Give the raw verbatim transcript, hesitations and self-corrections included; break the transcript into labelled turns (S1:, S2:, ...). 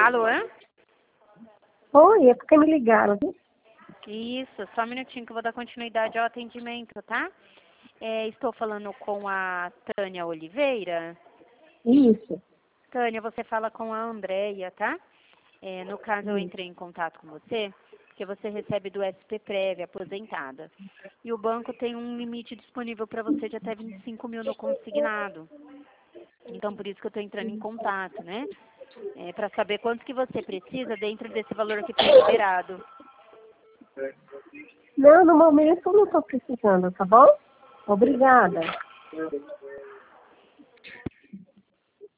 S1: Alô?
S2: Oi, é porque me ligaram, viu?
S1: Isso, só um minutinho que eu vou dar continuidade ao atendimento, tá? É, estou falando com a Tânia Oliveira.
S2: Isso.
S1: Tânia, você fala com a Andréia, tá? É, no caso, eu entrei em contato com você, porque você recebe do S P Prévia, aposentada. E o banco tem um limite disponível para você de até vinte e cinco mil no consignado. Então, por isso que eu estou entrando em contato, né? É, para saber quanto que você precisa dentro desse valor que foi liberado.
S2: Não, no momento eu não estou precisando, tá bom? Obrigada.